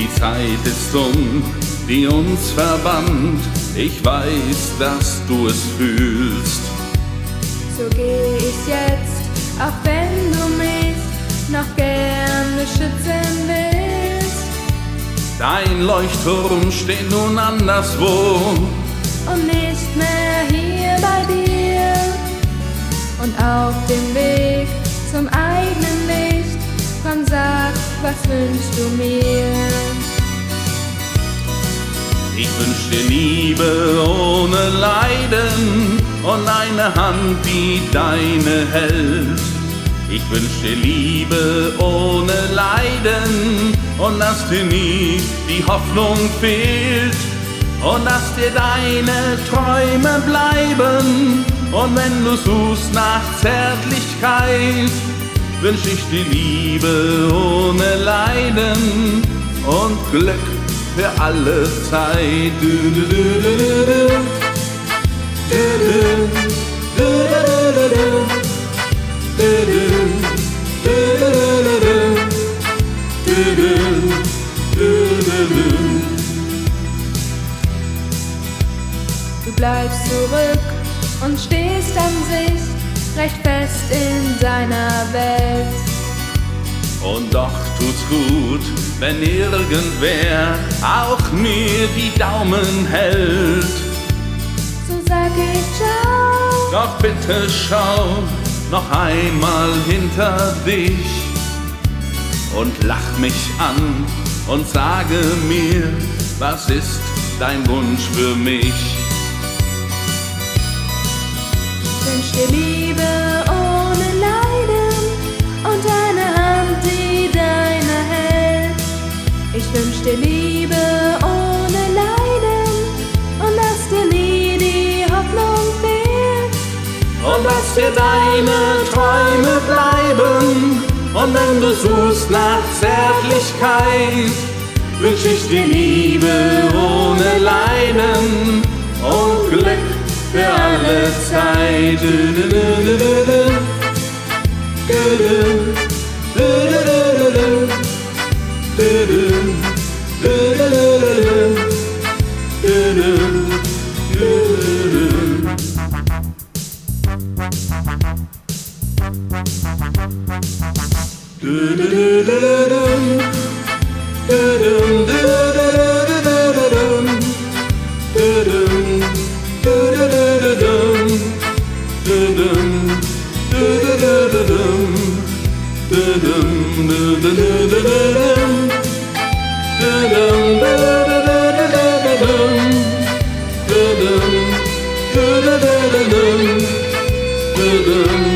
Die Zeit ist die uns verband. Ich weiß, dass du es fühlst. So geh ich jetzt, auch wenn du mich noch gerne schützen willst. Dein Leuchtturm steht nun anderswo Und nicht mehr hier bei dir. Und auf dem Weg zum eigenen Licht, komm, sag, was wünschst du mir? Ich wünsch dir Liebe ohne Leiden und eine Hand, die deine hält. Ich wünsch dir Liebe ohne Leiden und dass dir nie die Hoffnung fehlt und dass dir deine Träume bleiben. Und wenn du suchst nach Zärtlichkeit, wünsch ich dir Liebe ohne Leiden und Glück für alle Zeit. Du bleibst zurück und stehst an sich recht fest in deiner Welt. Und doch tut's gut, wenn irgendwer auch mir die Daumen hält. So sag ich ciao. Doch bitte schau noch einmal hinter dich und lach mich an und sage mir, was ist dein Wunsch für mich? Ich wünsch dir Liebe ohne Leiden und eine Hand, die deine hält. Ich wünsch dir Liebe ohne Leiden und dass dir nie die Hoffnung fehlt. Und dass dir deine Träume bleiben. Und wenn du suchst nach Zärtlichkeit, wünsch ich dir Liebe ohne Leiden und Glück für alle Zeit. Dum